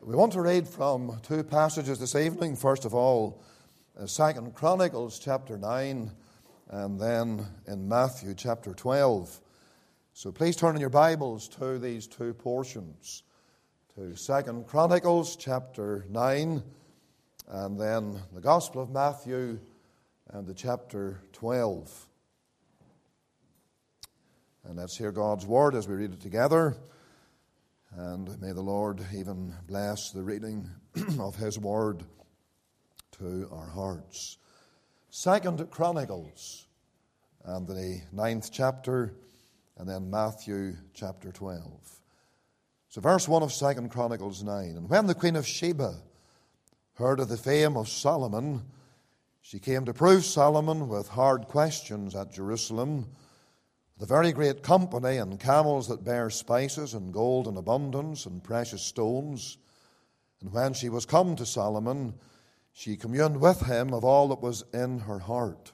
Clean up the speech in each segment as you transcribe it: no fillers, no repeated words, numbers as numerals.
We want to read from two passages this evening. First of all, 2 Chronicles chapter 9, and then in Matthew chapter 12. So please turn in your Bibles to these two portions, to 2 Chronicles chapter 9, and then the Gospel of Matthew and the chapter 12. And let's hear God's word as we read it together. And may the Lord even bless the reading of His word to our hearts. 2 Chronicles and the 9th chapter, and then Matthew chapter 12. So verse 1 of 2 Chronicles 9. And when the Queen of Sheba heard of the fame of Solomon, she came to prove Solomon with hard questions at Jerusalem, the very great company and camels that bear spices and gold in abundance and precious stones. And when she was come to Solomon, she communed with him of all that was in her heart.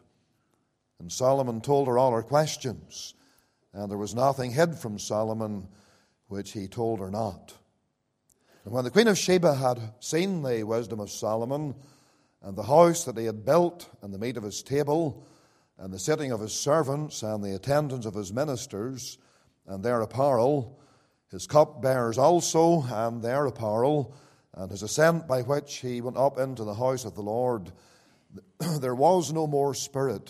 And Solomon told her all her questions, and there was nothing hid from Solomon which he told her not. And when the Queen of Sheba had seen the wisdom of Solomon, and the house that he had built, and the meat of his table, and the sitting of his servants, and the attendance of his ministers, and their apparel, his cupbearers also, and their apparel, and his ascent by which he went up into the house of the Lord, there was no more spirit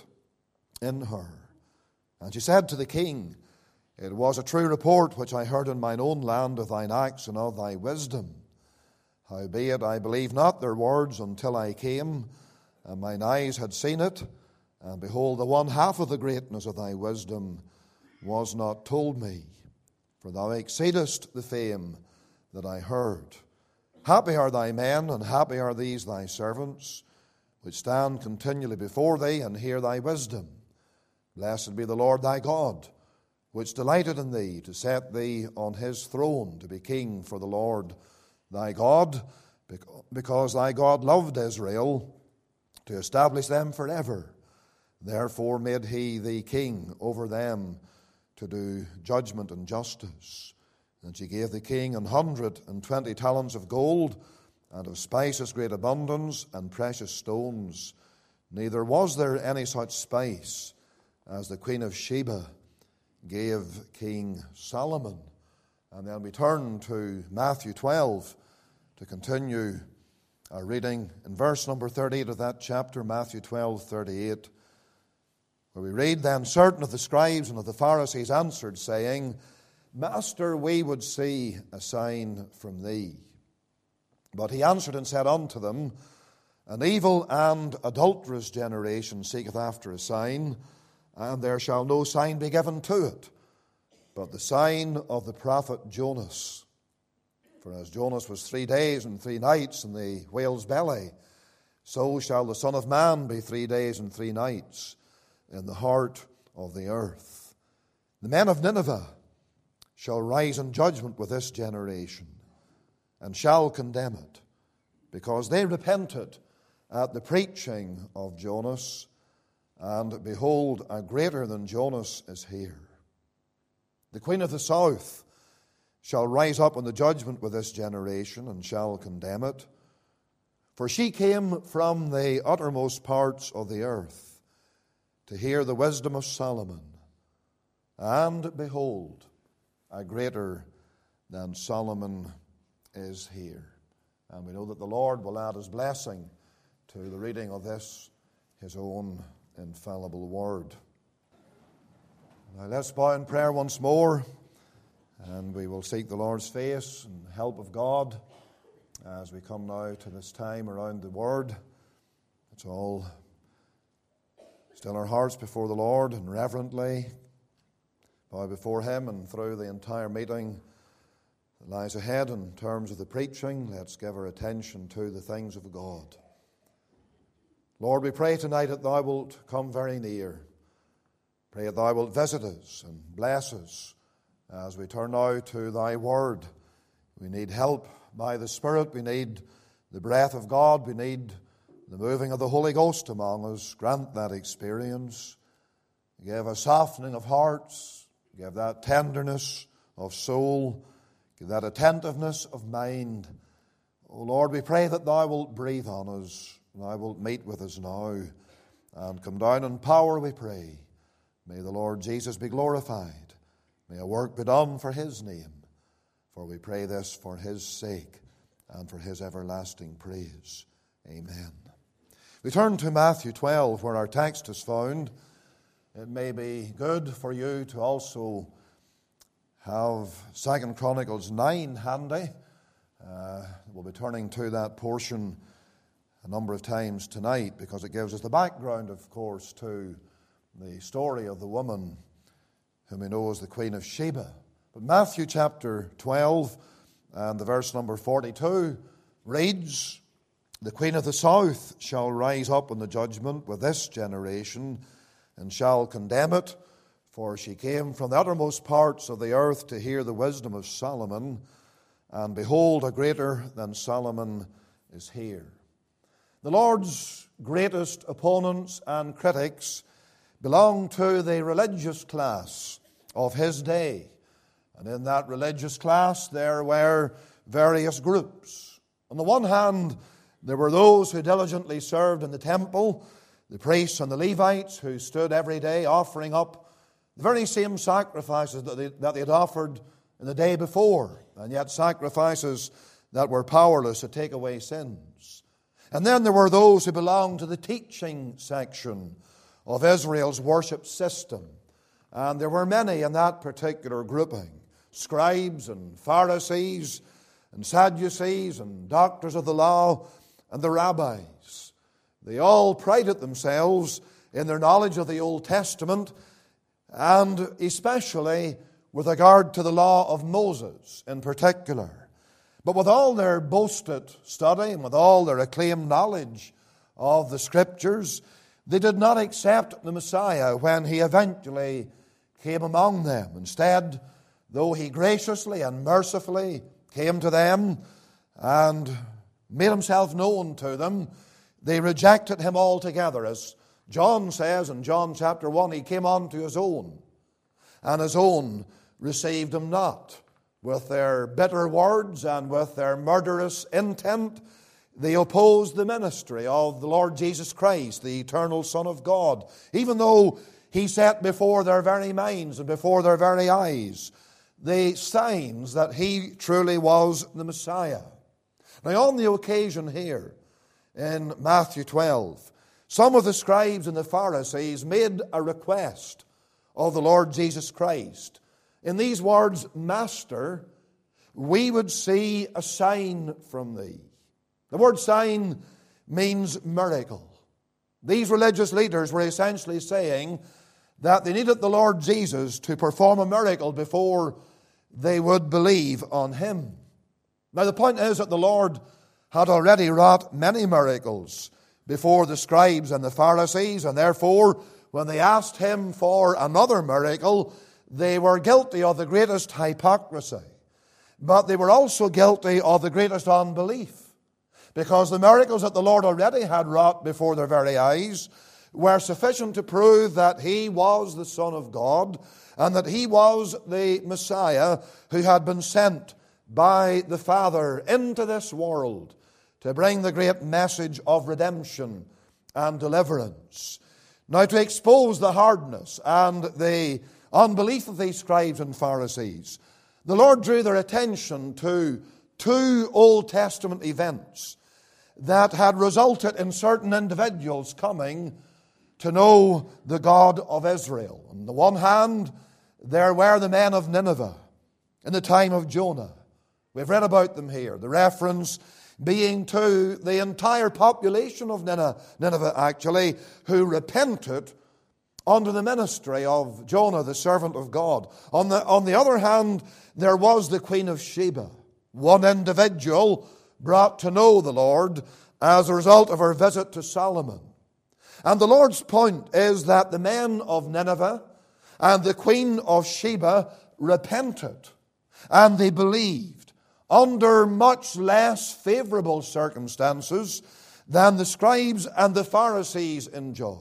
in her. And she said to the king, It was a true report which I heard in mine own land of thine acts and of thy wisdom. Howbeit I believed not their words until I came, and mine eyes had seen it. And behold, the one half of the greatness of thy wisdom was not told me, for thou exceedest the fame that I heard. Happy are thy men, and happy are these thy servants, which stand continually before thee and hear thy wisdom. Blessed be the Lord thy God, which delighted in thee to set thee on his throne to be king for the Lord thy God, because thy God loved Israel to establish them forever. Therefore made he thee king over them to do judgment and justice. And she gave the king 120 talents of gold, and of spices great abundance, and precious stones. Neither was there any such spice as the Queen of Sheba gave King Solomon. And then we turn to Matthew 12 to continue our reading in verse number 38 of that chapter, Matthew 12:38. Where we read, Then certain of the scribes and of the Pharisees answered, saying, Master, we would see a sign from thee. But he answered and said unto them, An evil and adulterous generation seeketh after a sign, and there shall no sign be given to it, but the sign of the prophet Jonas. For as Jonas was 3 days and 3 nights in the whale's belly, so shall the Son of Man be 3 days and 3 nights in the heart of the earth. The men of Nineveh shall rise in judgment with this generation, and shall condemn it, because they repented at the preaching of Jonas, and behold, a greater than Jonas is here. The queen of the south shall rise up in the judgment with this generation, and shall condemn it, for she came from the uttermost parts of the earth to hear the wisdom of Solomon. And behold, a greater than Solomon is here. And we know that the Lord will add his blessing to the reading of this, his own infallible word. Now let's bow in prayer once more, and we will seek the Lord's face and help of God as we come now to this time around the word. It's all still our hearts before the Lord and reverently bow before him, and through the entire meeting that lies ahead in terms of the preaching, let's give our attention to the things of God. Lord, we pray tonight that thou wilt come very near. Pray that thou wilt visit us and bless us as we turn now to thy word. We need help by the Spirit. We need the breath of God. We need the moving of the Holy Ghost among us. Grant that experience. Give a softening of hearts. Give that tenderness of soul. Give that attentiveness of mind O Lord, we pray that Thou wilt breathe on us, Thou wilt meet with us now, and come down in power, we pray. May the Lord Jesus be glorified. May a work be done for His name. For we pray this for His sake and for His everlasting praise. Amen. We turn to Matthew 12, where our text is found. It may be good for you to also have 2 Chronicles 9 handy. We'll be turning to that portion a number of times tonight because it gives us the background, of course, to the story of the woman whom we know as the Queen of Sheba. But Matthew chapter 12 and the verse number 42 reads, "The Queen of the South shall rise up in the judgment with this generation and shall condemn it, for she came from the uttermost parts of the earth to hear the wisdom of Solomon, and behold, a greater than Solomon is here." The Lord's greatest opponents and critics belonged to the religious class of His day. And in that religious class there were various groups. On the one hand, there were those who diligently served in the temple, the priests and the Levites who stood every day offering up the very same sacrifices that they had offered in the day before, and yet sacrifices that were powerless to take away sins. And then there were those who belonged to the teaching section of Israel's worship system. And there were many in that particular grouping: scribes and Pharisees and Sadducees and doctors of the law and the rabbis. They all prided themselves in their knowledge of the Old Testament, and especially with regard to the law of Moses in particular. But with all their boasted study and with all their acclaimed knowledge of the Scriptures, they did not accept the Messiah when He eventually came among them. Instead, though He graciously and mercifully came to them and made Himself known to them, they rejected Him altogether. As John says in John chapter 1, He came unto His own, and His own received Him not. With their bitter words and with their murderous intent, they opposed the ministry of the Lord Jesus Christ, the eternal Son of God, even though He set before their very minds and before their very eyes the signs that He truly was the Messiah. Now, on the occasion here in Matthew 12, some of the scribes and the Pharisees made a request of the Lord Jesus Christ. In these words, "Master, we would see a sign from Thee." The word sign means miracle. These religious leaders were essentially saying that they needed the Lord Jesus to perform a miracle before they would believe on Him. Now, the point is that the Lord had already wrought many miracles before the scribes and the Pharisees, and therefore, when they asked Him for another miracle, they were guilty of the greatest hypocrisy. But they were also guilty of the greatest unbelief, because the miracles that the Lord already had wrought before their very eyes were sufficient to prove that He was the Son of God and that He was the Messiah who had been sent by the Father into this world to bring the great message of redemption and deliverance. Now, to expose the hardness and the unbelief of these scribes and Pharisees, the Lord drew their attention to two Old Testament events that had resulted in certain individuals coming to know the God of Israel. On the one hand, there were the men of Nineveh in the time of Jonah. We've read about them here. The reference being to the entire population of Nineveh actually, who repented under the ministry of Jonah, the servant of God. On the other hand, there was the Queen of Sheba, one individual brought to know the Lord as a result of her visit to Solomon. And the Lord's point is that the men of Nineveh and the Queen of Sheba repented, and they believed under much less favorable circumstances than the scribes and the Pharisees enjoyed.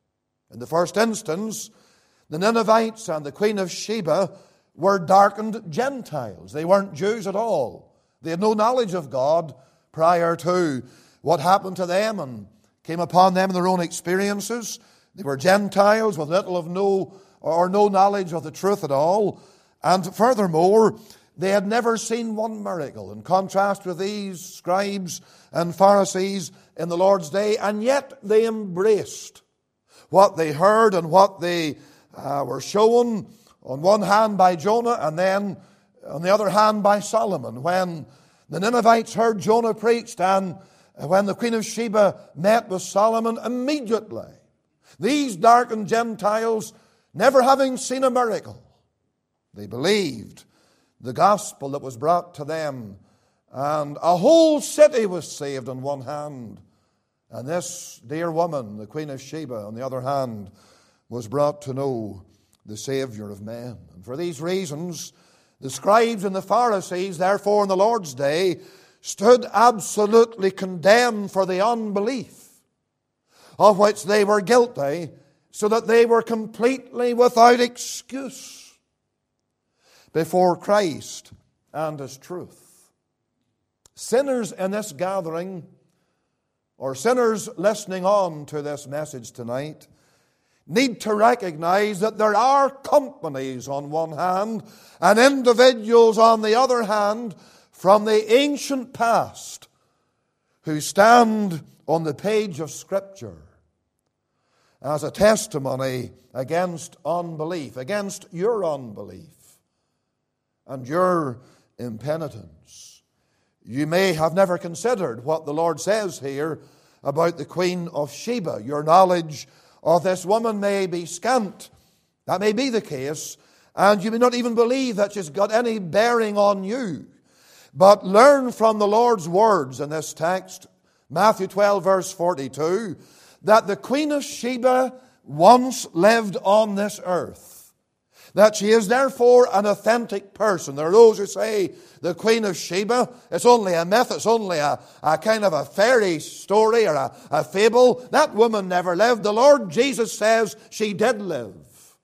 In the first instance, the Ninevites and the Queen of Sheba were darkened Gentiles. They weren't Jews at all. They had no knowledge of God prior to what happened to them and came upon them in their own experiences. They were Gentiles with little of no knowledge of the truth at all. And furthermore, they had never seen one miracle, in contrast with these scribes and Pharisees in the Lord's day, and yet they embraced what they heard and what they were shown, on one hand by Jonah and then on the other hand by Solomon. When the Ninevites heard Jonah preached and when the Queen of Sheba met with Solomon, immediately these darkened Gentiles, never having seen a miracle, they believed the gospel that was brought to them, and a whole city was saved on one hand. And this dear woman, the Queen of Sheba, on the other hand, was brought to know the Savior of men. And for these reasons, the scribes and the Pharisees, therefore, in the Lord's day, stood absolutely condemned for the unbelief of which they were guilty, so that they were completely without excuse before Christ and His truth. Sinners in this gathering, or sinners listening on to this message tonight, need to recognize that there are companies on one hand and individuals on the other hand from the ancient past who stand on the page of Scripture as a testimony against unbelief, against your unbelief and your impenitence. You may have never considered what the Lord says here about the Queen of Sheba. Your knowledge of this woman may be scant. That may be the case, and you may not even believe that she's got any bearing on you. But learn from the Lord's words in this text, Matthew 12, verse 42, that the Queen of Sheba once lived on this earth. That she is therefore an authentic person. There are those who say the Queen of Sheba, it's only a myth, it's only a kind of a fairy story or a fable. That woman never lived. The Lord Jesus says she did live.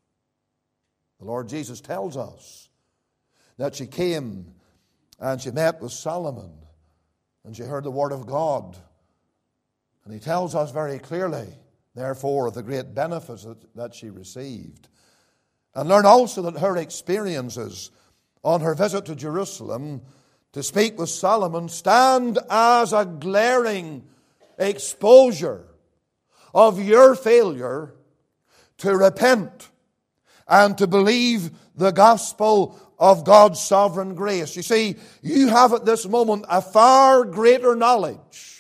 The Lord Jesus tells us that she came and she met with Solomon and she heard the word of God. And He tells us very clearly, therefore, of the great benefits that she received. And learn also that her experiences on her visit to Jerusalem to speak with Solomon stand as a glaring exposure of your failure to repent and to believe the gospel of God's sovereign grace. You see, you have at this moment a far greater knowledge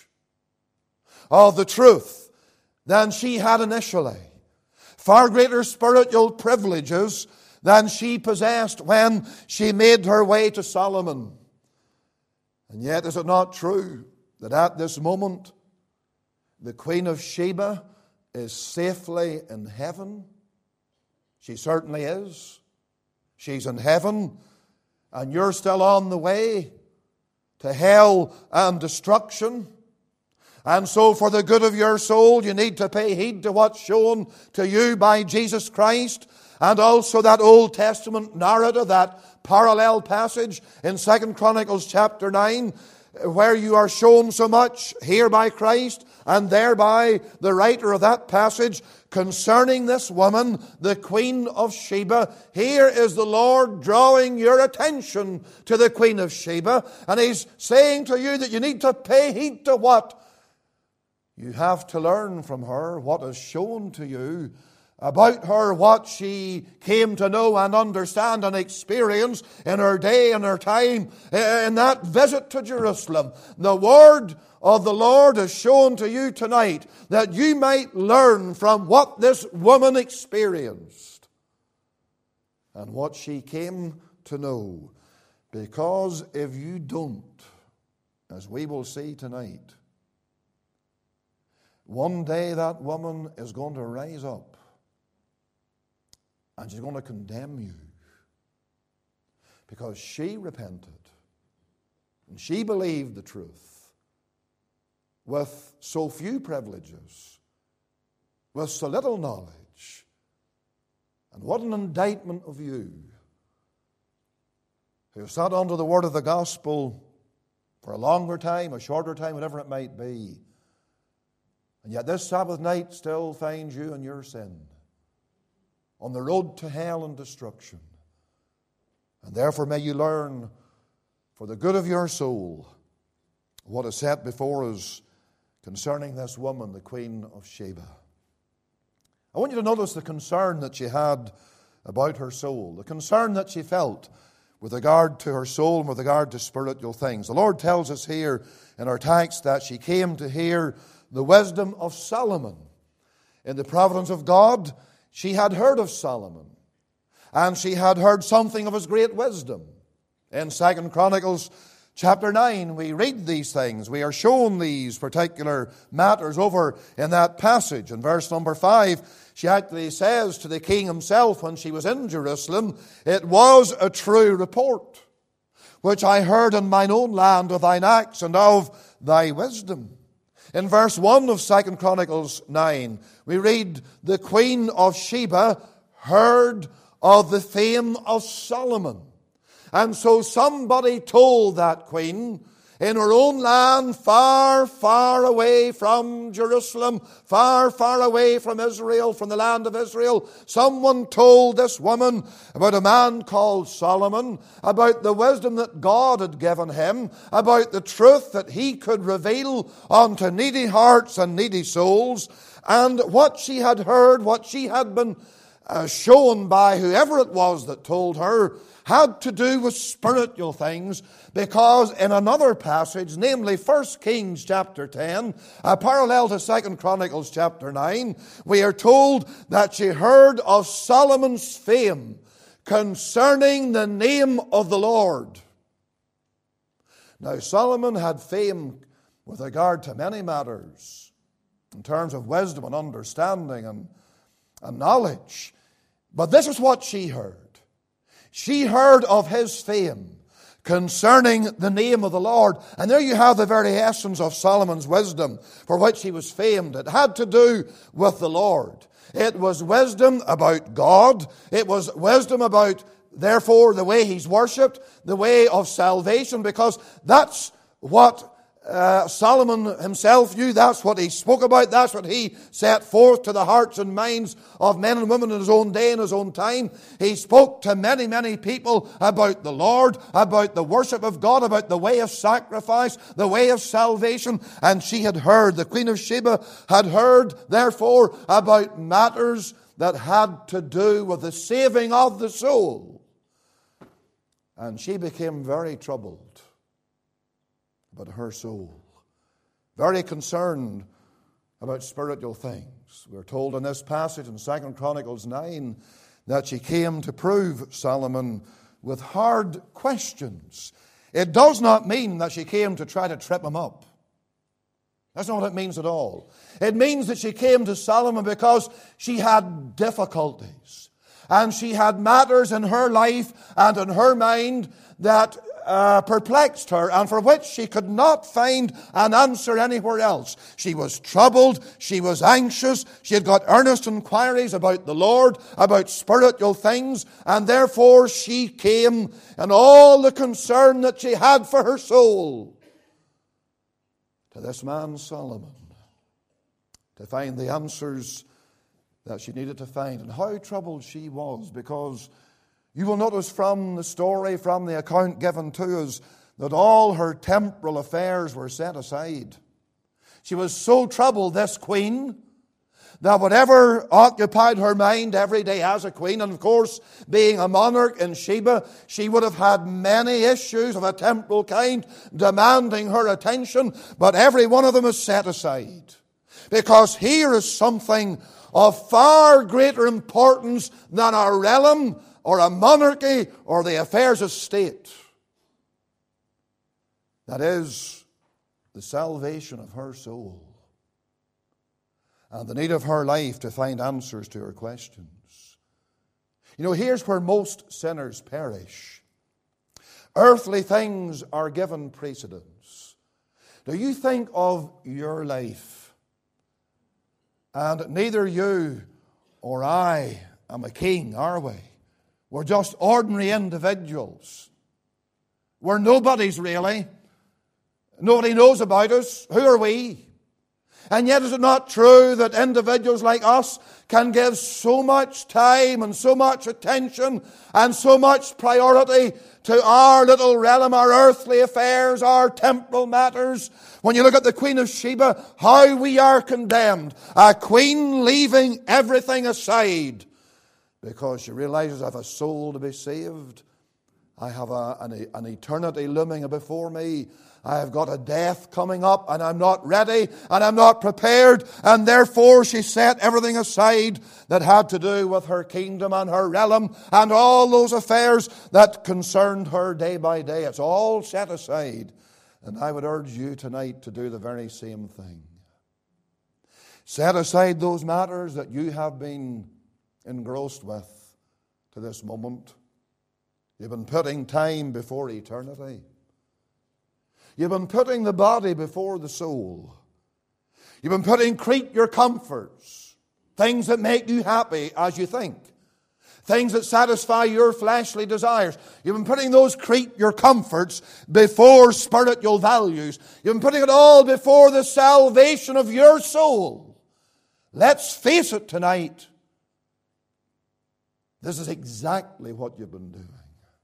of the truth than she had initially. Far greater spiritual privileges than she possessed when she made her way to Solomon. And yet, is it not true that at this moment the Queen of Sheba is safely in heaven? She certainly is. She's in heaven, and you're still on the way to hell and destruction. And so for the good of your soul, you need to pay heed to what's shown to you by Jesus Christ, and also that Old Testament narrative, that parallel passage in 2 Chronicles chapter 9, where you are shown so much here by Christ and there by the writer of that passage concerning this woman, the Queen of Sheba. Here is the Lord drawing your attention to the Queen of Sheba, and He's saying to you that you need to pay heed to what you have to learn from her, what is shown to you about her, what she came to know and understand and experience in her day and her time, in that visit to Jerusalem. The word of the Lord is shown to you tonight that you might learn from what this woman experienced and what she came to know. Because if you don't, as we will see tonight, one day that woman is going to rise up and she's going to condemn you because she repented and she believed the truth with so few privileges, with so little knowledge. And what an indictment of you who sat under the word of the gospel for a longer time, a shorter time, whatever it might be. And yet this Sabbath night still finds you in your sin, on the road to hell and destruction. And therefore may you learn, for the good of your soul, what is set before us concerning this woman, the Queen of Sheba. I want you to notice the concern that she had about her soul, the concern that she felt with regard to her soul and with regard to spiritual things. The Lord tells us here in our text that she came to hear the wisdom of Solomon. In the providence of God, she had heard of Solomon, and she had heard something of his great wisdom. In 2 Chronicles chapter 9, we read these things. We are shown these particular matters over in that passage. In verse number 5, she actually says to the king himself when she was in Jerusalem, "It was a true report, which I heard in mine own land of thine acts and of thy wisdom." In verse 1 of 2 Chronicles 9, we read, "The Queen of Sheba heard of the fame of Solomon." And so somebody told that queen in her own land, far, far away from Jerusalem, far, far away from Israel, from the land of Israel, someone told this woman about a man called Solomon, about the wisdom that God had given him, about the truth that he could reveal unto needy hearts and needy souls, and what she had heard, what she had been shown by whoever it was that told her, had to do with spiritual things, because in another passage, namely 1 Kings chapter 10, parallel to 2 Chronicles chapter 9, we are told that she heard of Solomon's fame concerning the name of the Lord. Now, Solomon had fame with regard to many matters, in terms of wisdom and understanding and knowledge. But this is what she heard. She heard of his fame concerning the name of the Lord. And there you have the very essence of Solomon's wisdom for which he was famed. It had to do with the Lord. It was wisdom about God. It was wisdom about, therefore, the way he's worshipped, the way of salvation, because that's what Solomon himself knew. That's what he spoke about. That's what he set forth to the hearts and minds of men and women in his own day and his own time. He spoke to many, many people about the Lord, about the worship of God, about the way of sacrifice, the way of salvation. And she had heard, the Queen of Sheba had heard, therefore, about matters that had to do with the saving of the soul. And she became very troubled about her soul, very concerned about spiritual things. We're told in this passage in 2 Chronicles 9 that she came to prove Solomon with hard questions. It does not mean that she came to try to trip him up. That's not what it means at all. It means that she came to Solomon because she had difficulties, and she had matters in her life and in her mind that perplexed her, and for which she could not find an answer anywhere else. She was troubled, she was anxious, she had got earnest inquiries about the Lord, about spiritual things, and therefore she came in all the concern that she had for her soul to this man Solomon, to find the answers that she needed to find. And how troubled she was, because you will notice from the story, from the account given to us, that all her temporal affairs were set aside. She was so troubled, this queen, that whatever occupied her mind every day as a queen, and of course, being a monarch in Sheba, she would have had many issues of a temporal kind demanding her attention, but every one of them is set aside. Because here is something of far greater importance than a realm or a monarchy or the affairs of state. That is the salvation of her soul and the need of her life to find answers to her questions. You know, here's where most sinners perish. Earthly things are given precedence. Do you think of your life? And neither you or I am a king, are we? We're just ordinary individuals. We're nobodies, really. Nobody knows about us. Who are we? And yet is it not true that individuals like us can give so much time and so much attention and so much priority to our little realm, our earthly affairs, our temporal matters? When you look at the Queen of Sheba, how we are condemned. A queen leaving everything aside because she realizes I have a soul to be saved. I have an eternity looming before me. I have got a death coming up and I'm not ready and I'm not prepared. And therefore she set everything aside that had to do with her kingdom and her realm and all those affairs that concerned her day by day. It's all set aside. And I would urge you tonight to do the very same thing. Set aside those matters that you have been engrossed with to this moment. You've been putting time before eternity. You've been putting the body before the soul. You've been putting Crete your comforts, things that make you happy as you think, things that satisfy your fleshly desires. You've been putting those Crete your comforts before spiritual values. You've been putting it all before the salvation of your soul. Let's face it tonight. This is exactly what you've been doing.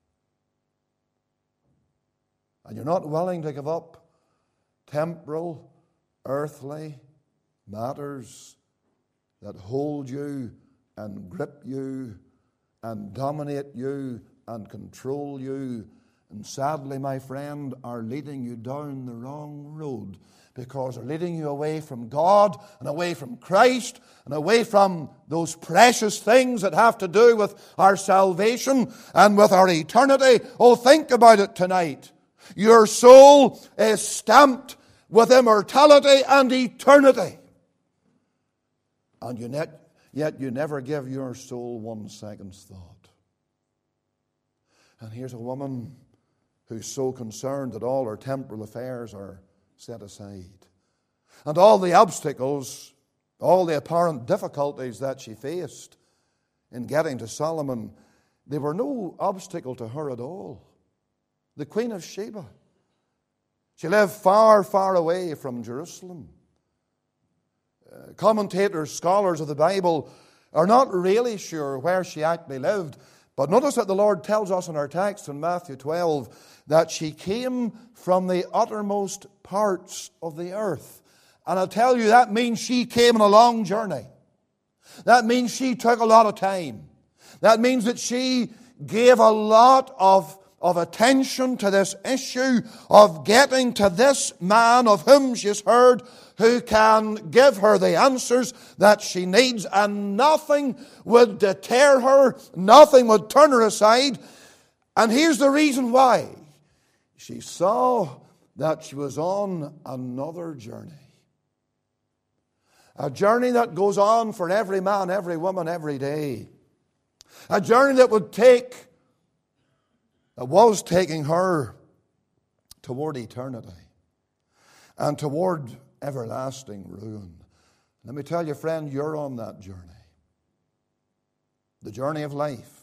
And you're not willing to give up temporal, earthly matters that hold you and grip you and dominate you and control you. And sadly, my friend, are leading you down the wrong road because they're leading you away from God and away from Christ and away from those precious things that have to do with our salvation and with our eternity. Oh, think about it tonight. Your soul is stamped with immortality and eternity. And yet you never give your soul one second's thought. And here's a woman who's so concerned that all her temporal affairs are set aside. And all the obstacles, all the apparent difficulties that she faced in getting to Solomon, they were no obstacle to her at all. The Queen of Sheba. She lived far, far away from Jerusalem. Commentators, scholars of the Bible are not really sure where she actually lived. But notice that the Lord tells us in our text in Matthew 12 that she came from the uttermost parts of the earth. And I tell you, that means she came on a long journey. That means she took a lot of time. That means that she gave a lot of attention to this issue of getting to this man of whom she's heard, who can give her the answers that she needs, and nothing would deter her, nothing would turn her aside. And here's the reason why. She saw that she was on another journey. A journey that goes on for every man, every woman, every day. A journey that was taking her toward eternity and toward everlasting ruin. Let me tell you, friend, you're on that journey. The journey of life.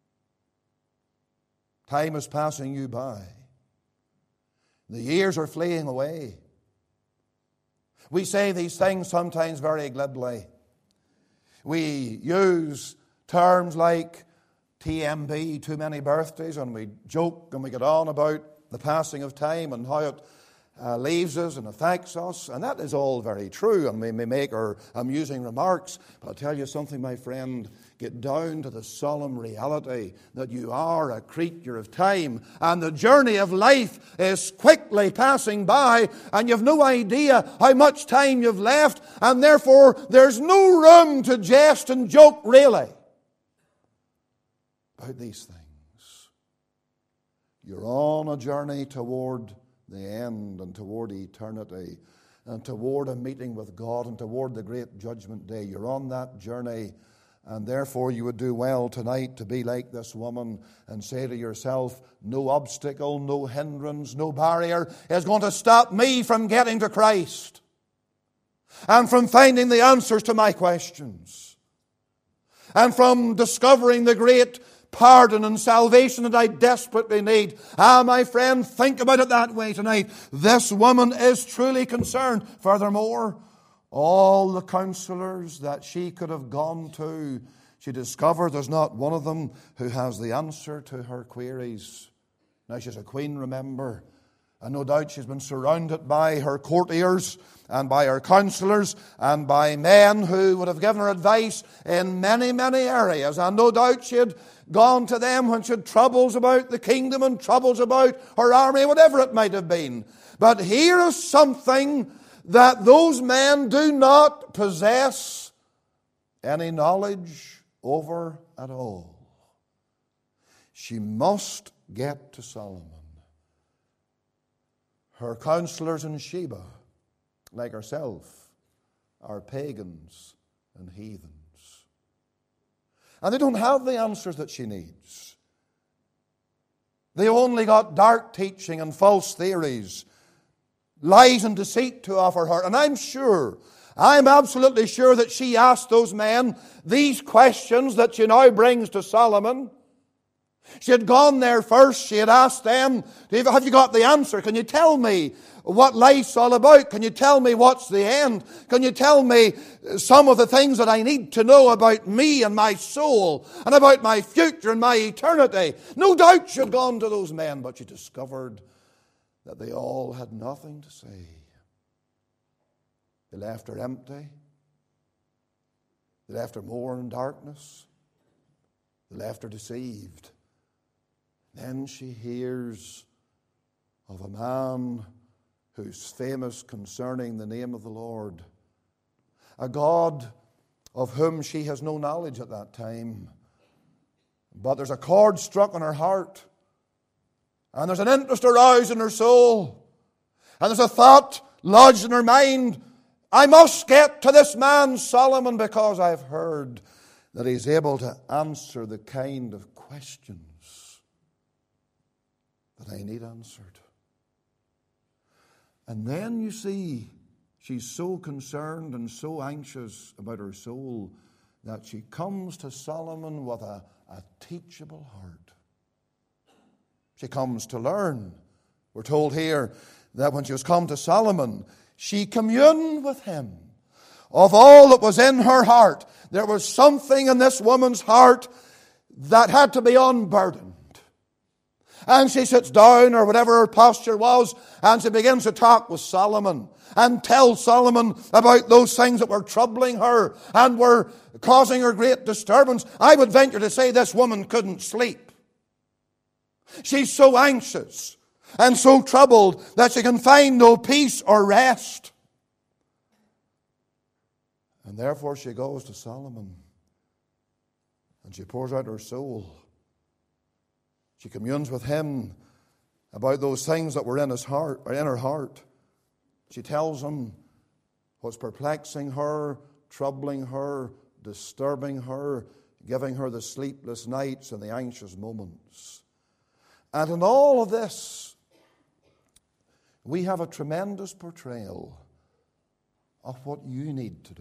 Time is passing you by. The years are fleeing away. We say these things sometimes very glibly. We use terms like TMB, too many birthdays, and we joke and we get on about the passing of time and how it leaves us and affects us. And that is all very true, and we may make our amusing remarks. But I'll tell you something, my friend, get down to the solemn reality that you are a creature of time, and the journey of life is quickly passing by, and you've no idea how much time you've left, and therefore there's no room to jest and joke really about these things. You're on a journey toward the end and toward eternity and toward a meeting with God and toward the great judgment day. You're on that journey, and therefore you would do well tonight to be like this woman and say to yourself, no obstacle, no hindrance, no barrier is going to stop me from getting to Christ and from finding the answers to my questions and from discovering the great pardon and salvation that I desperately need. My friend, think about it that way tonight. This woman is truly concerned. Furthermore, all the counselors that she could have gone to, she discovered there's not one of them who has the answer to her queries. Now, she's a queen, remember. And no doubt she's been surrounded by her courtiers and by her counselors and by men who would have given her advice in many, many areas. And no doubt she had gone to them when she had troubles about the kingdom and troubles about her army, whatever it might have been. But here is something that those men do not possess any knowledge over at all. She must get to Solomon. Her counselors in Sheba, like herself, are pagans and heathens. And they don't have the answers that she needs. They only got dark teaching and false theories, lies and deceit to offer her. And I'm absolutely sure that she asked those men these questions that she now brings to Solomon. She had gone there first. She had asked them, have you got the answer? Can you tell me what life's all about? Can you tell me what's the end? Can you tell me some of the things that I need to know about me and my soul and about my future and my eternity? No doubt she had gone to those men, but she discovered that they all had nothing to say. They left her empty. They left her more in darkness. They left her deceived. Then she hears of a man who's famous concerning the name of the Lord, a God of whom she has no knowledge at that time. But there's a chord struck in her heart, and there's an interest aroused in her soul, and there's a thought lodged in her mind. I must get to this man Solomon because I've heard that he's able to answer the kind of questions that I need answered. And then you see, she's so concerned and so anxious about her soul that she comes to Solomon with a teachable heart. She comes to learn. We're told here that when she was come to Solomon, she communed with him of all that was in her heart. There was something in this woman's heart that had to be unburdened. And she sits down, or whatever her posture was, and she begins to talk with Solomon and tell Solomon about those things that were troubling her and were causing her great disturbance. I would venture to say this woman couldn't sleep. She's so anxious and so troubled that she can find no peace or rest. And therefore she goes to Solomon and she pours out her soul. She communes with him about those things that were in his heart, or in her heart. She tells him what's perplexing her, troubling her, disturbing her, giving her the sleepless nights and the anxious moments. And in all of this, we have a tremendous portrayal of what you need to do.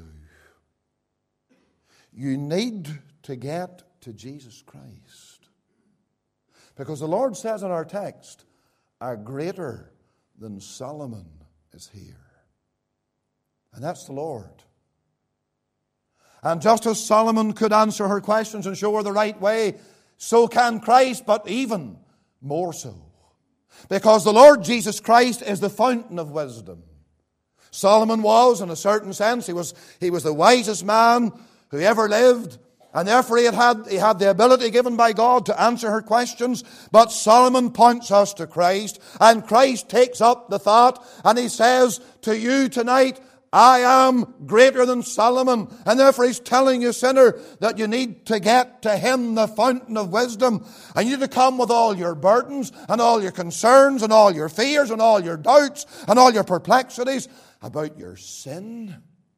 You need to get to Jesus Christ. Because the Lord says in our text, a greater than Solomon is here. And that's the Lord. And just as Solomon could answer her questions and show her the right way, so can Christ, but even more so. Because the Lord Jesus Christ is the fountain of wisdom. Solomon was, in a certain sense, he was the wisest man who ever lived. And therefore he had the ability given by God to answer her questions. But Solomon points us to Christ. And Christ takes up the thought and he says to you tonight, I am greater than Solomon. And therefore he's telling you, sinner, that you need to get to him, the fountain of wisdom. And you need to come with all your burdens and all your concerns and all your fears and all your doubts and all your perplexities about your sin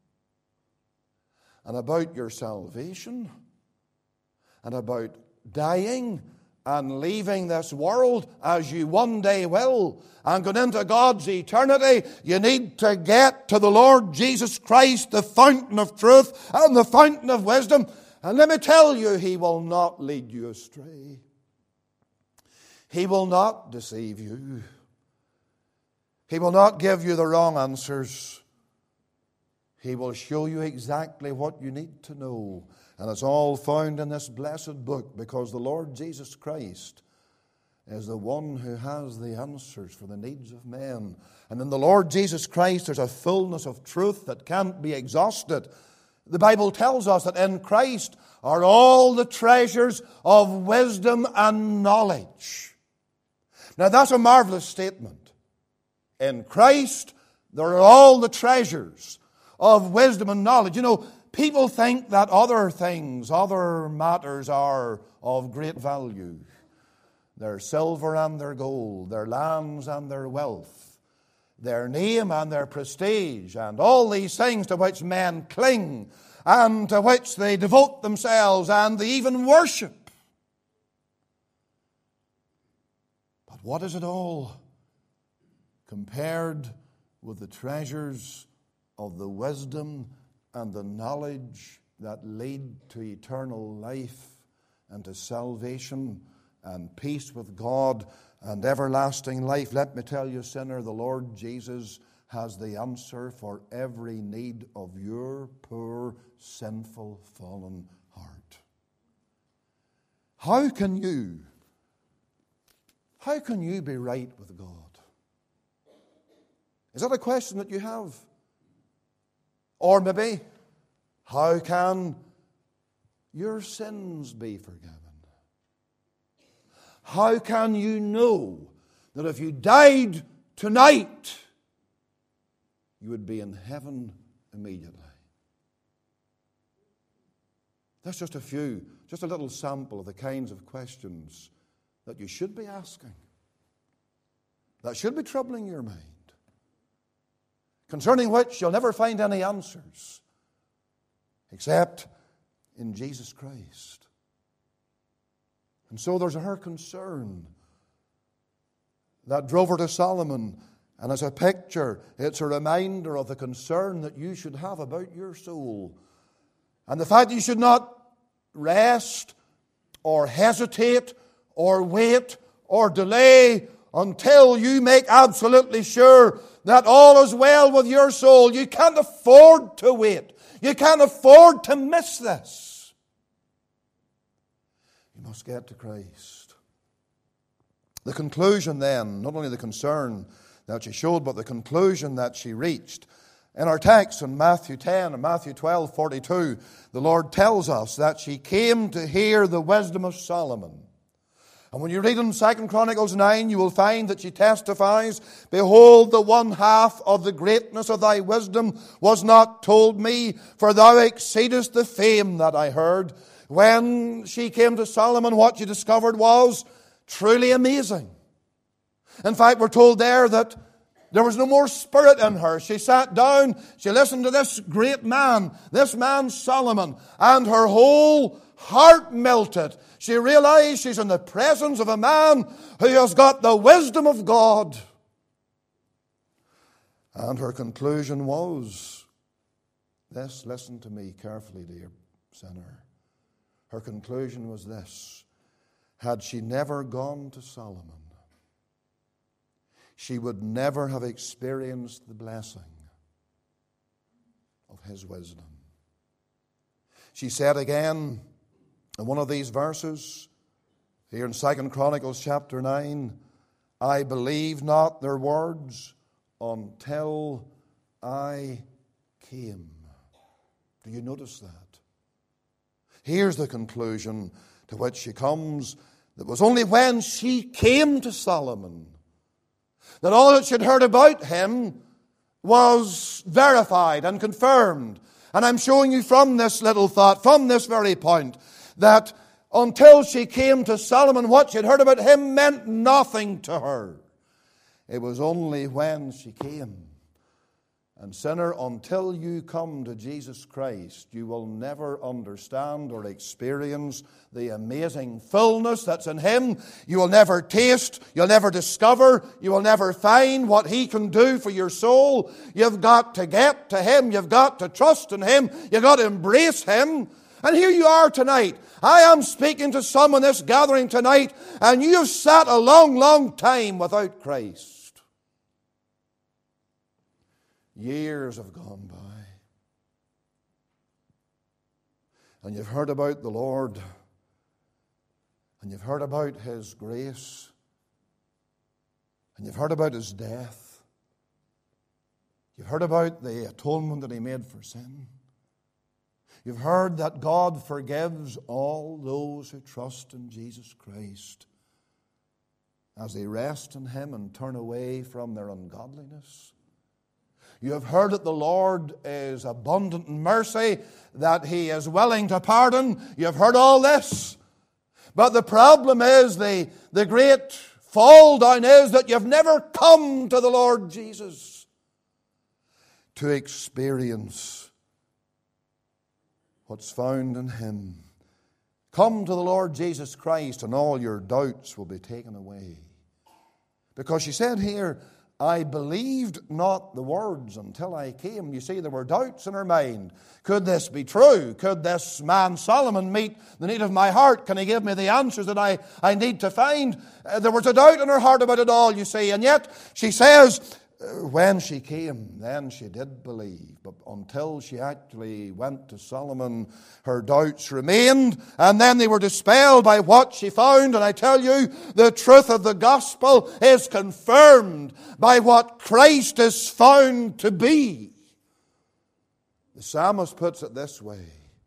and about your salvation and about dying and leaving this world as you one day will and going into God's eternity. You need to get to the Lord Jesus Christ, the fountain of truth and the fountain of wisdom. And let me tell you, He will not lead you astray. He will not deceive you. He will not give you the wrong answers. He will show you exactly what you need to know. And it's all found in this blessed book, because the Lord Jesus Christ is the one who has the answers for the needs of men. And in the Lord Jesus Christ there's a fullness of truth that can't be exhausted. The Bible tells us that in Christ are all the treasures of wisdom and knowledge. Now that's a marvelous statement. In Christ there are all the treasures of wisdom and knowledge. You know, people think that other things, other matters are of great value. Their silver and their gold, their lands and their wealth, their name and their prestige, and all these things to which men cling and to which they devote themselves and they even worship. But what is it all compared with the treasures of the wisdom and the knowledge that lead to eternal life and to salvation and peace with God and everlasting life? Let me tell you, sinner, the Lord Jesus has the answer for every need of your poor, sinful, fallen heart. How can you be right with God? Is that a question that you have? Or maybe, how can your sins be forgiven? How can you know that if you died tonight, you would be in heaven immediately? That's just a little sample of the kinds of questions that you should be asking, that should be troubling your mind, concerning which you'll never find any answers except in Jesus Christ. And so there's her concern that drove her to Solomon. And as a picture, it's a reminder of the concern that you should have about your soul. And the fact that you should not rest or hesitate or wait or delay until you make absolutely sure that all is well with your soul. You can't afford to wait. You can't afford to miss this. You must get to Christ. The conclusion then, not only the concern that she showed, but the conclusion that she reached. In our text in Matthew 10 and Matthew 12:42, the Lord tells us that she came to hear the wisdom of Solomon. And when you read in 2 Chronicles 9, you will find that she testifies, "Behold, the one half of the greatness of thy wisdom was not told me, for thou exceedest the fame that I heard." When she came to Solomon, what she discovered was truly amazing. In fact, we're told there that there was no more spirit in her. She sat down, she listened to this great man, this man Solomon, and her whole heart melted. She realized she's in the presence of a man who has got the wisdom of God. And her conclusion was this. Listen to me carefully, dear sinner. Her conclusion was this: had she never gone to Solomon, she would never have experienced the blessing of his wisdom. She said again in one of these verses, here in 2 Chronicles chapter 9, "I believed not their words until I came." Do you notice that? Here's the conclusion to which she comes. It was only when she came to Solomon that all that she'd heard about him was verified and confirmed. And I'm showing you from this little thought, from this very point, that until she came to Solomon, what she'd heard about him meant nothing to her. It was only when she came. And sinner, until you come to Jesus Christ, you will never understand or experience the amazing fullness that's in Him. You will never taste, you'll never discover, you will never find what He can do for your soul. You've got to get to Him, you've got to trust in Him, you've got to embrace Him. And here you are tonight. I am speaking to some in this gathering tonight, and you have sat a long, long time without Christ. Years have gone by. And you've heard about the Lord, and you've heard about His grace, and you've heard about His death. You've heard about the atonement that He made for sin. You've heard that God forgives all those who trust in Jesus Christ as they rest in Him and turn away from their ungodliness. You have heard that the Lord is abundant in mercy, that He is willing to pardon. You have heard all this. But the problem is, the great fall down is that you've never come to the Lord Jesus to experience what's found in Him. Come to the Lord Jesus Christ and all your doubts will be taken away. Because she said here, I believed not the words until I came. You see, there were doubts in her mind. Could this be true? Could this man Solomon meet the need of my heart? Can he give me the answers that I need to find? There was a doubt in her heart about it all, you see. And yet she says, when she came, then she did believe. But until she actually went to Solomon, her doubts remained. And then they were dispelled by what she found. And I tell you, the truth of the gospel is confirmed by what Christ is found to be. The psalmist puts it this way.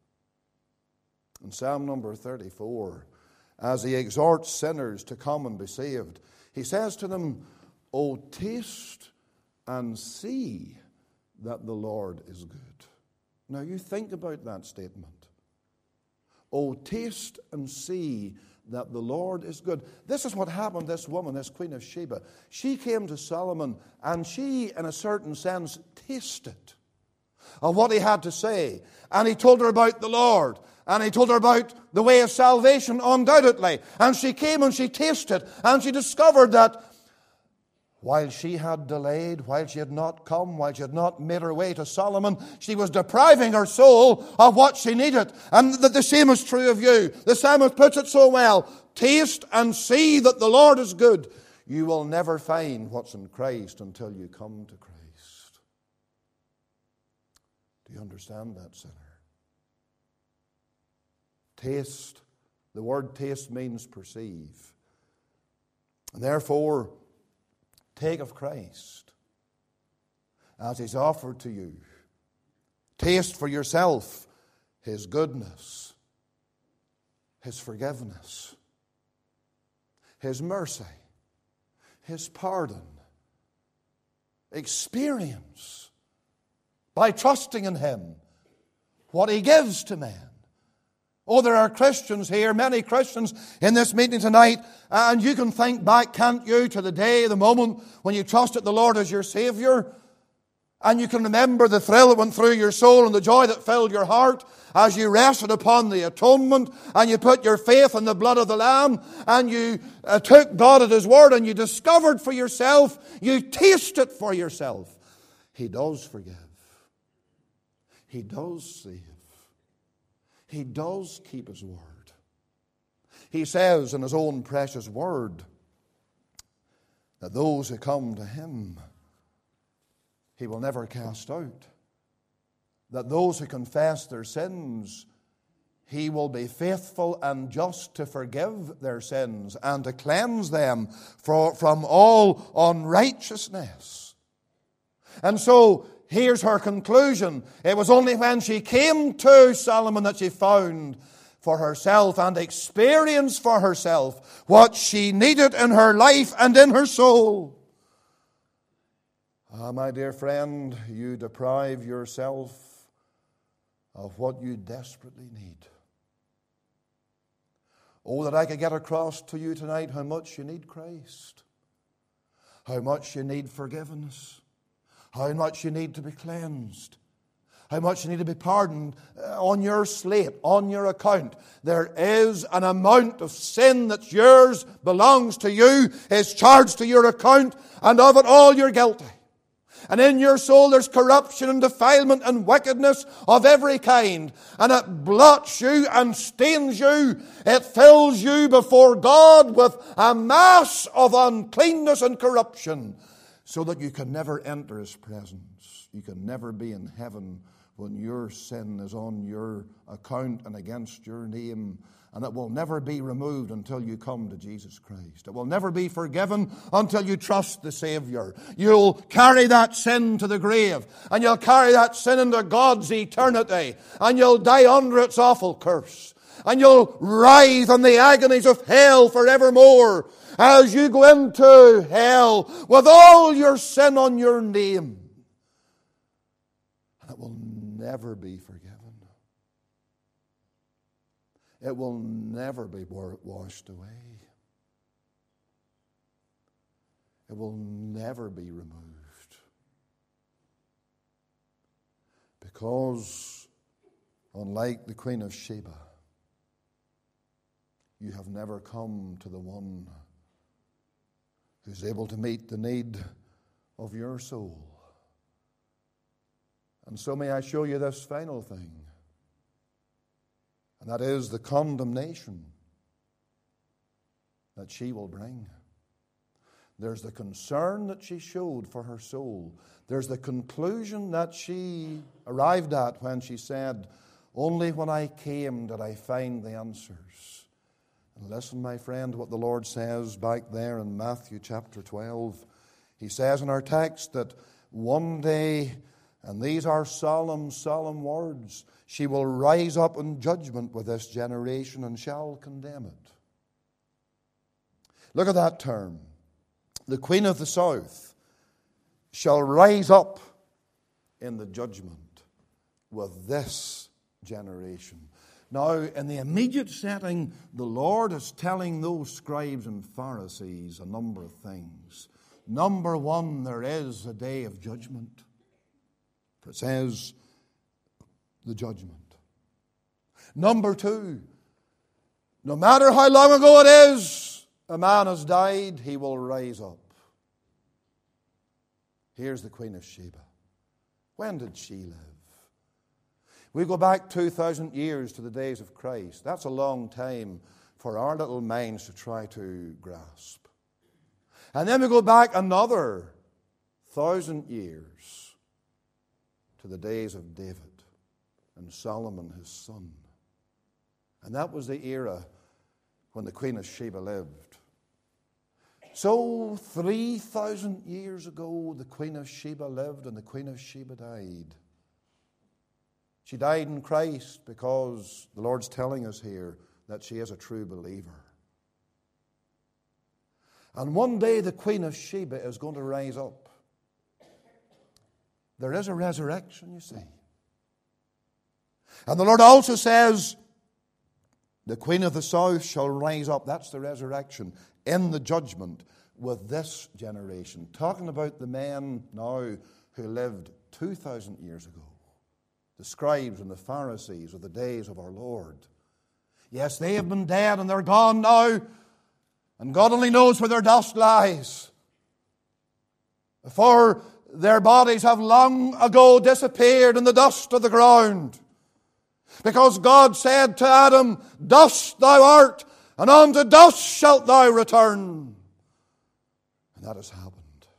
In Psalm number 34, as he exhorts sinners to come and be saved, he says to them, O taste and see that the Lord is good. Now you think about that statement. Oh, taste and see that the Lord is good. This is what happened to this woman, this Queen of Sheba. She came to Solomon and she, in a certain sense, tasted of what he had to say. And he told her about the Lord. And he told her about the way of salvation, undoubtedly. And she came and she tasted. And she discovered that while she had delayed, while she had not come, while she had not made her way to Solomon, she was depriving her soul of what she needed. And the same is true of you. The psalmist puts it so well. Taste and see that the Lord is good. You will never find what's in Christ until you come to Christ. Do you understand that, sinner? Taste. The word taste means perceive. And therefore, take of Christ as He's offered to you. Taste for yourself His goodness, His forgiveness, His mercy, His pardon. Experience by trusting in Him what He gives to man. Oh, there are Christians here, many Christians in this meeting tonight, and you can think back, can't you, to the day, the moment when you trusted the Lord as your Savior, and you can remember the thrill that went through your soul and the joy that filled your heart as you rested upon the atonement and you put your faith in the blood of the Lamb and you took God at His word and you discovered for yourself, you tasted for yourself. He does forgive. He does save. He does keep His word. He says in His own precious word that those who come to Him, He will never cast out. That those who confess their sins, He will be faithful and just to forgive their sins and to cleanse them from all unrighteousness. And so, here's her conclusion. It was only when she came to Solomon that she found for herself and experienced for herself what she needed in her life and in her soul. Ah, my dear friend, you deprive yourself of what you desperately need. Oh, that I could get across to you tonight how much you need Christ, how much you need forgiveness, how much you need to be cleansed, how much you need to be pardoned on your slate, on your account. There is an amount of sin that's yours, belongs to you, is charged to your account, and of it all you're guilty. And in your soul there's corruption and defilement and wickedness of every kind. And it blots you and stains you. It fills you before God with a mass of uncleanness and corruption, so that you can never enter His presence. You can never be in heaven when your sin is on your account and against your name. And it will never be removed until you come to Jesus Christ. It will never be forgiven until you trust the Savior. You'll carry that sin to the grave, and you'll carry that sin into God's eternity, and you'll die under its awful curse. And you'll writhe in the agonies of hell forevermore as you go into hell with all your sin on your name. And it will never be forgiven. It will never be washed away. It will never be removed. Because, unlike the Queen of Sheba, you have never come to the one who's able to meet the need of your soul. And so may I show you this final thing. And that is the condemnation that she will bring. There's the concern that she showed for her soul. There's the conclusion that she arrived at when she said, "Only when I came did I find the answers." And listen, my friend, what the Lord says back there in Matthew chapter 12. He says in our text that one day, and these are solemn, solemn words, she will rise up in judgment with this generation and shall condemn it. Look at that term. The Queen of the South shall rise up in the judgment with this generation. Now, in the immediate setting, the Lord is telling those scribes and Pharisees a number of things. Number one, there is a day of judgment. It says, the judgment. Number two, no matter how long ago it is a man has died, he will rise up. Here's the Queen of Sheba. When did she live? We go back 2,000 years to the days of Christ. That's a long time for our little minds to try to grasp. And then we go back another 1,000 years to the days of David and Solomon, his son. And that was the era when the Queen of Sheba lived. So 3,000 years ago, the Queen of Sheba lived and the Queen of Sheba died. She died in Christ because the Lord's telling us here that she is a true believer. And one day the Queen of Sheba is going to rise up. There is a resurrection, you see. And the Lord also says, the Queen of the South shall rise up. That's the resurrection in the judgment with this generation. Talking about the men now who lived 2,000 years ago. The scribes and the Pharisees of the days of our Lord. Yes, they have been dead and they're gone now. And God only knows where their dust lies. For their bodies have long ago disappeared in the dust of the ground. Because God said to Adam, "Dust thou art, and unto dust shalt thou return." And that has happened.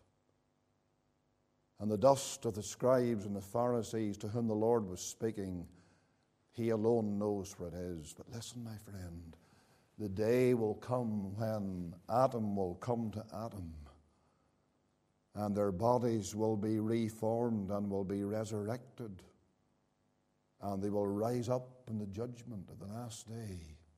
And the dust of the scribes and the Pharisees to whom the Lord was speaking, He alone knows where it is. But listen, my friend, the day will come when Adam will come to Adam, and their bodies will be reformed and will be resurrected, and they will rise up in the judgment of the last day.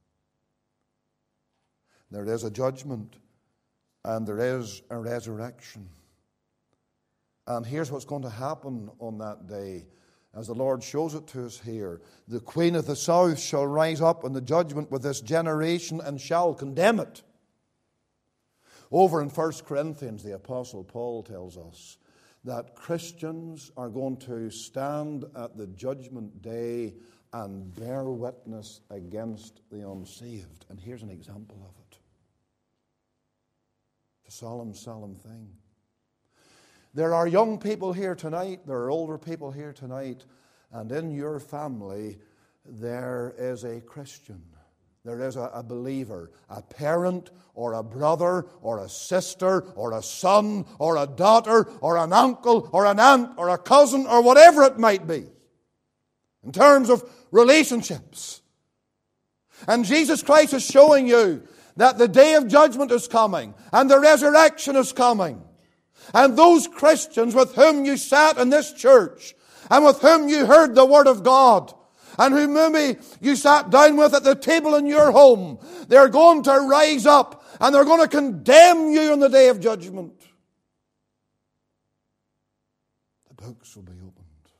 There is a judgment, and there is a resurrection. And here's what's going to happen on that day, as the Lord shows it to us here. The Queen of the South shall rise up in the judgment with this generation and shall condemn it. Over in 1 Corinthians, the Apostle Paul tells us that Christians are going to stand at the judgment day and bear witness against the unsaved. And here's an example of it. It's a solemn, solemn thing. There are young people here tonight, there are older people here tonight, and in your family there is a Christian. There is a believer, a parent or a brother or a sister or a son or a daughter or an uncle or an aunt or a cousin or whatever it might be in terms of relationships. And Jesus Christ is showing you that the day of judgment is coming and the resurrection is coming. And those Christians with whom you sat in this church and with whom you heard the Word of God and who maybe you sat down with at the table in your home, they're going to rise up and they're going to condemn you on the day of judgment. The books will be opened.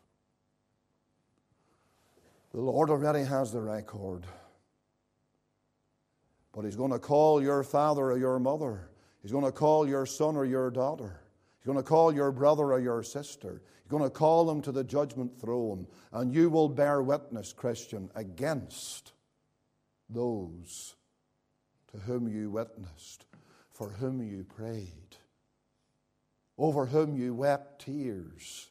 The Lord already has the record. But He's going to call your father or your mother. He's going to call your son or your daughter. He's going to call your brother or your sister. He's going to call them to the judgment throne. And you will bear witness, Christian, against those to whom you witnessed, for whom you prayed, over whom you wept tears.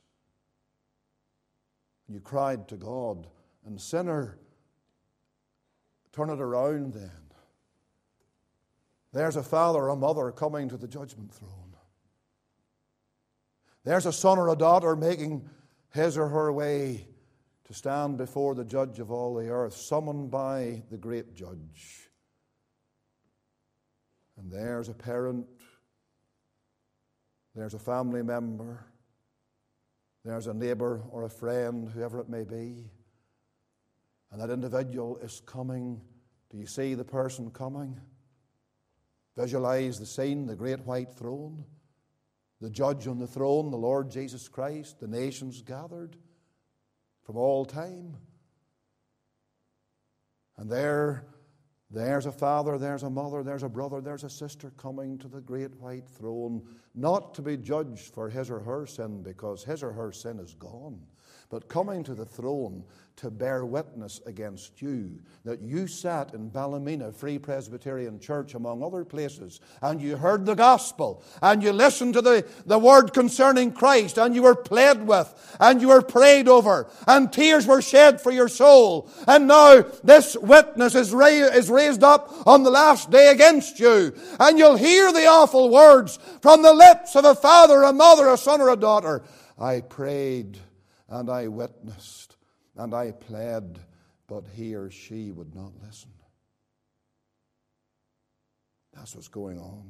You cried to God. And sinner, turn it around then. There's a father or a mother coming to the judgment throne. There's a son or a daughter making his or her way to stand before the judge of all the earth, summoned by the great judge. And there's a parent, there's a family member, there's a neighbor or a friend, whoever it may be. And that individual is coming. Do you see the person coming? Visualize the scene, the great white throne, the judge on the throne, the Lord Jesus Christ, the nations gathered from all time. And there's a father, there's a mother, there's a brother, there's a sister coming to the great white throne, not to be judged for his or her sin, because his or her sin is gone, but coming to the throne to bear witness against you, that you sat in Ballymena Free Presbyterian Church, among other places, and you heard the gospel, and you listened to the word concerning Christ, and you were pled with, and you were prayed over, and tears were shed for your soul. And now this witness is raised up on the last day against you, and you'll hear the awful words from the lips of a father, a mother, a son, or a daughter. I prayed, and I witnessed, and I pled, but he or she would not listen. That's what's going on.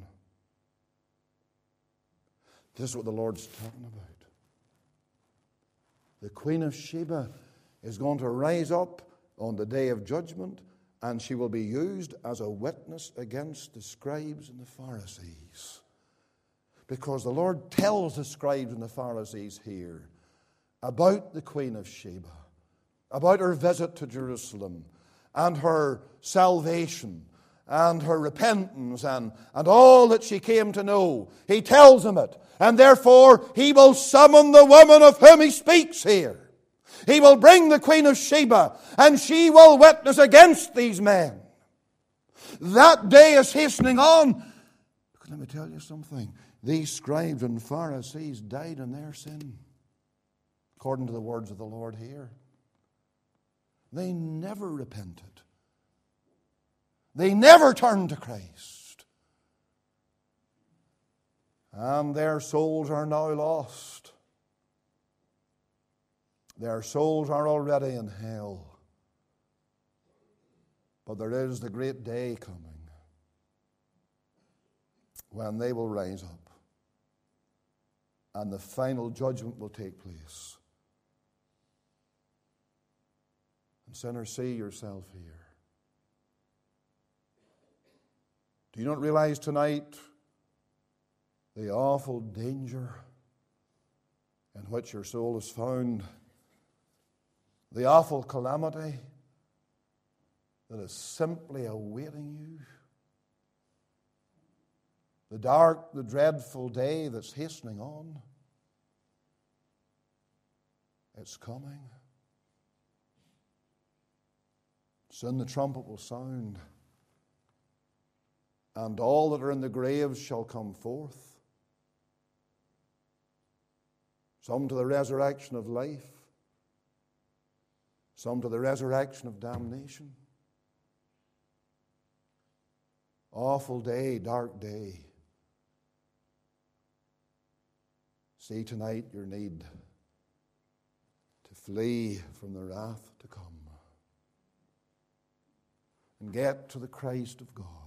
This is what the Lord's talking about. The Queen of Sheba is going to rise up on the day of judgment, and she will be used as a witness against the scribes and the Pharisees. Because the Lord tells the scribes and the Pharisees here about the Queen of Sheba, about her visit to Jerusalem and her salvation and her repentance and all that she came to know. He tells them it. And therefore he will summon the woman of whom he speaks here. He will bring the Queen of Sheba, and she will witness against these men. That day is hastening on. But let me tell you something. These scribes and Pharisees died in their sin, according to the words of the Lord here. They never repented. They never turned to Christ. And their souls are now lost. Their souls are already in hell. But there is the great day coming when they will rise up and the final judgment will take place. And sinner, see yourself here. Do you not realize tonight the awful danger in which your soul is found? The awful calamity that is simply awaiting you? The dark, the dreadful day that's hastening on? It's coming. Soon the trumpet will sound, and all that are in the graves shall come forth. some to the resurrection of life, some to the resurrection of damnation. Awful day, dark day. See tonight your need to flee from the wrath to come and get to the Christ of God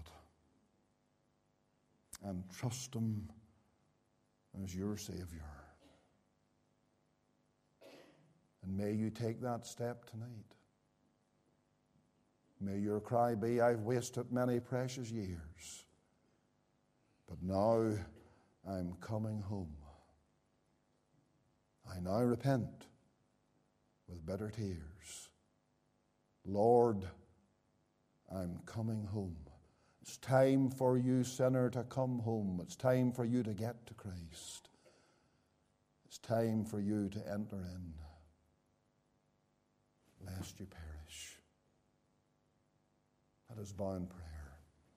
and trust Him as your Savior. And may you take that step tonight. May your cry be, I've wasted many precious years, but now I'm coming home. I now repent with bitter tears. Lord, I'm coming home. It's time for you, sinner, to come home. It's time for you to get to Christ. It's time for you to enter in, lest you perish. Let us bow in prayer.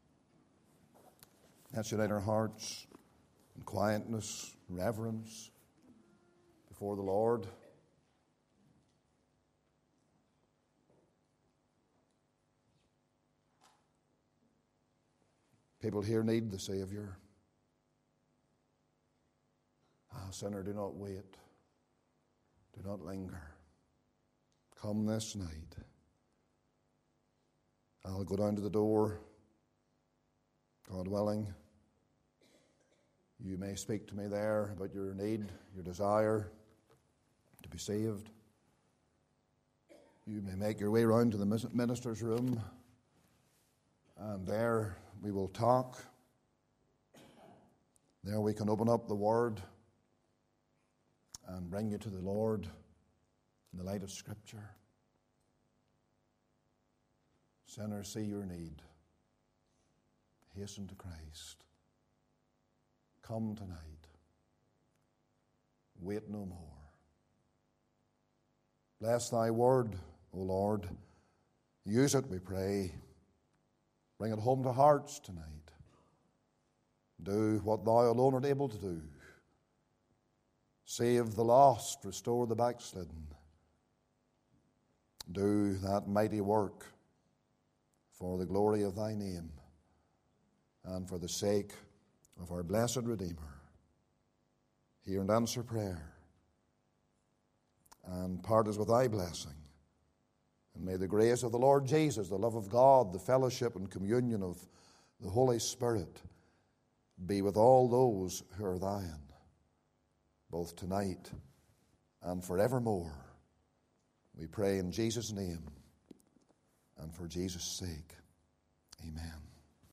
Let's unite our hearts in quietness, reverence before the Lord. People here need the Savior. Sinner, do not wait. Do not linger. Come this night. I'll go down to the door. God willing, you may speak to me there about your need, your desire to be saved. You may make your way round to the minister's room, and there we will talk. There we can open up the Word and bring you to the Lord in the light of Scripture. Sinners, see your need. Hasten to Christ. Come tonight. Wait no more. Bless thy word, O Lord. Use it, we pray. Bring it home to hearts tonight. Do what thou alone art able to do. Save the lost, restore the backslidden. Do that mighty work for the glory of thy name and for the sake of our blessed Redeemer. Hear and answer prayer, and part us with thy blessing. And may the grace of the Lord Jesus, the love of God, the fellowship and communion of the Holy Spirit be with all those who are thine, both tonight and forevermore. We pray in Jesus' name and for Jesus' sake. Amen.